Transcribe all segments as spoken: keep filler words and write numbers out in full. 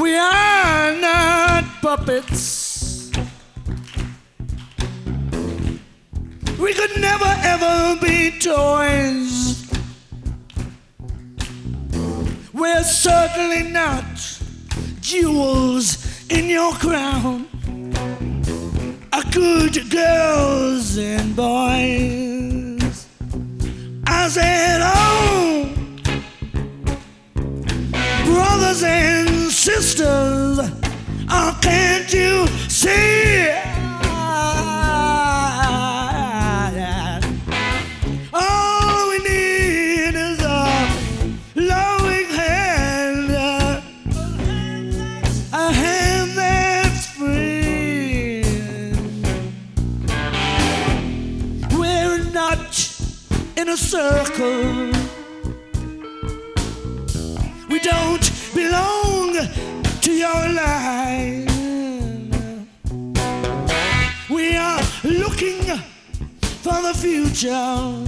We are not puppets. We could never ever be toys. We're certainly not jewels in your crown. Are good girls and boys. I said, oh, brothers and sisters, oh, can't you see? All we need is a loving hand, a hand that's free. We're not in a circle. We don't belong to your life. We are looking for the future.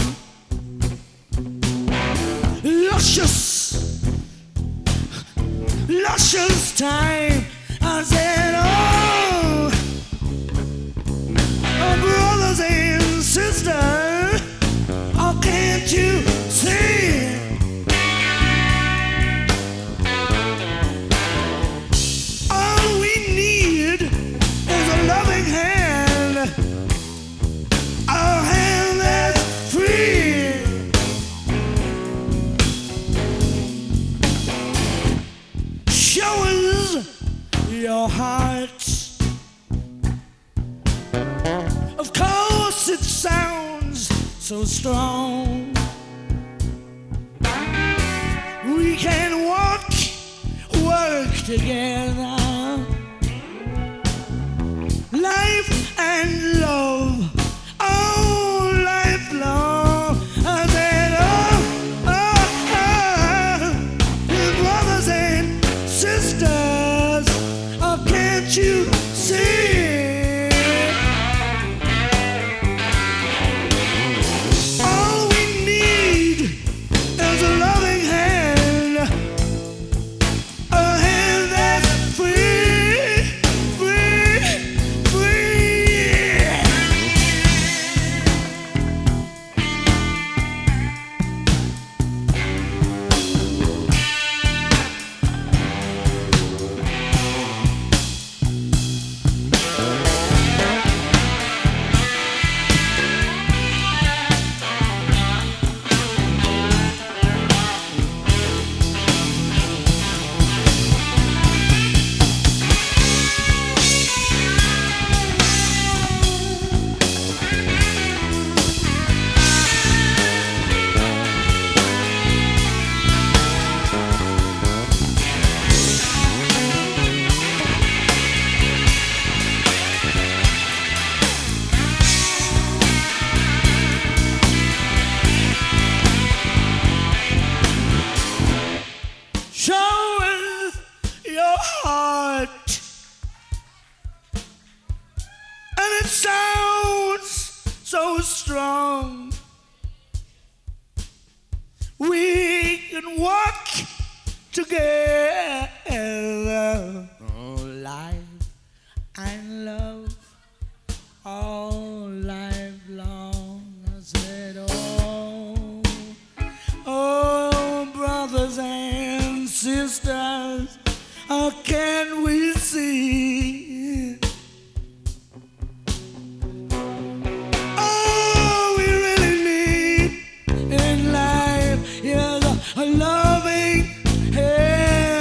Luscious, luscious time. I said, oh, oh brothers and sisters, oh, can't you see? All we need is a loving hand, a hand that's free. Show us your heart. Of course it sounds so strong. We can walk, work together. Life and love, oh, life long. I said, oh, oh, oh, brothers and sisters, oh, can't you see? All we need is a loving hand, a hand that's free, free, free. Show us your heart, and it sounds so strong. We can walk together, oh, life and love, all life long. I said, oh, oh, brothers and sisters, how can we see? All we really need in life is a loving hand.